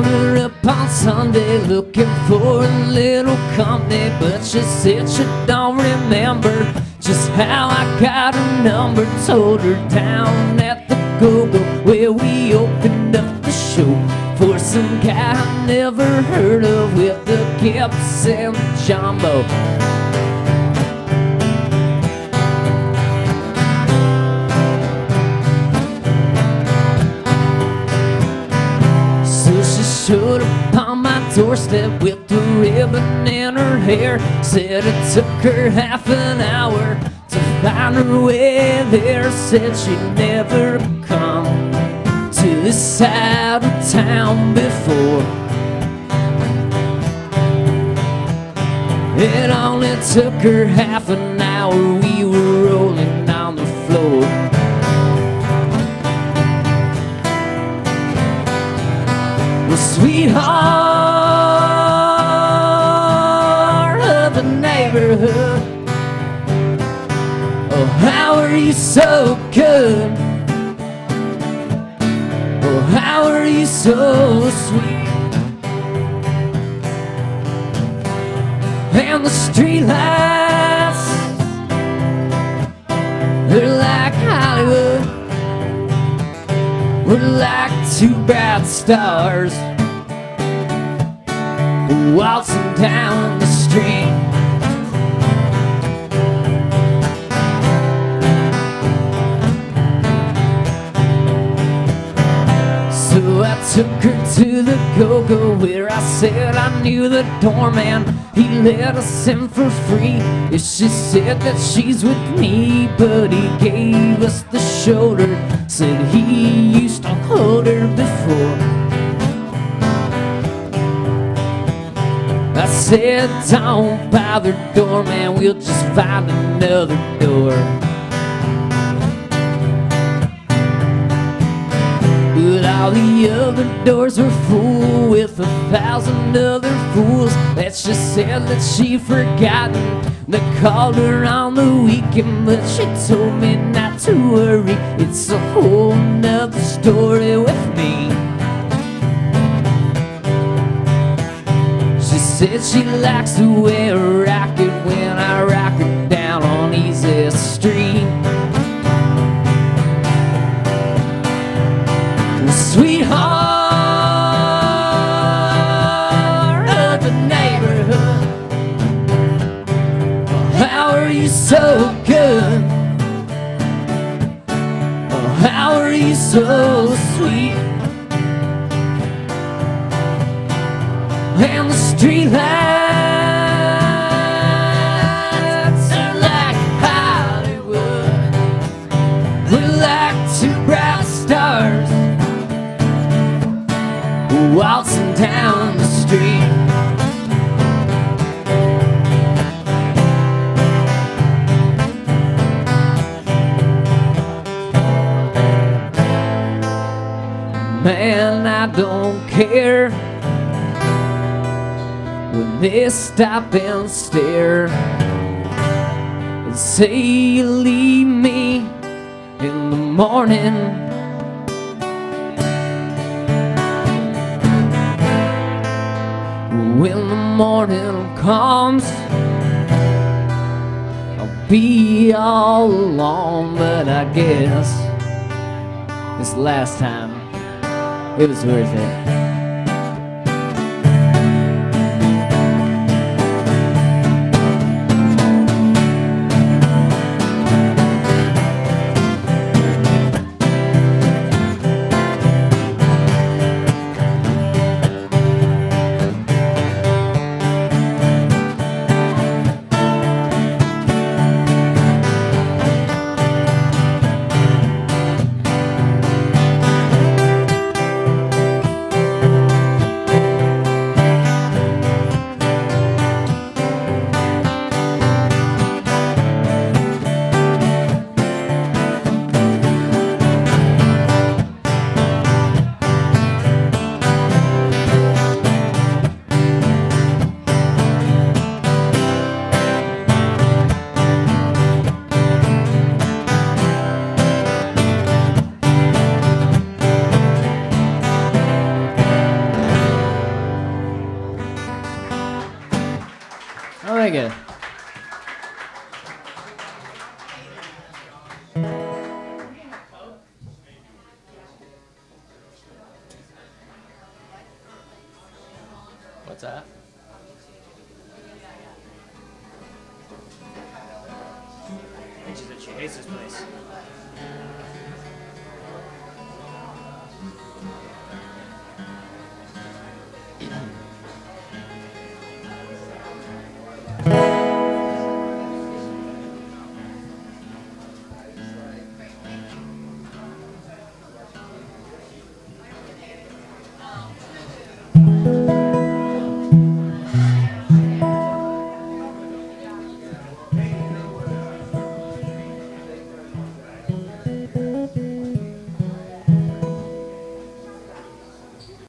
her up on Sunday looking for a little company, but she said she don't remember just how I got her number. Told her down at the Go-Go where we opened up the show for some guy I never heard of with the Gibbs and the Jumbo. Showed up on my doorstep with the ribbon in her hair. Said it took her half an hour to find her way there. Said she'd never come to this side of town before. It only took her half an hour. We were rolling on the floor. Sweetheart of the neighborhood, oh, how are you so good? Oh, how are you so sweet? And the streetlights, they're like Hollywood. We're like two bright stars waltzing down the street. So I took her to the Go-Go where I said I knew the doorman. He let us in for free if she said that she's with me. But he gave us the shoulder, said he used to hold her before. I said, don't bother, doorman, we'll just find another door. But all the other doors were full with 1,000 other fools that she said that she'd forgotten. They called her on the weekend, but she told me not to worry. It's a whole nother story with me. Said she likes the way I rock it when I rock her down on Easy Street. Sweetheart of the neighborhood, oh, how are you so good? Oh, how are you so sweet? And the streetlights are like Hollywood. We're like two bright stars waltzing down the street. Man, I don't care when they stop and stare and say you leave me in the morning. When the morning comes, I'll be all alone. But I guess this last time it was worth it. Ace's place.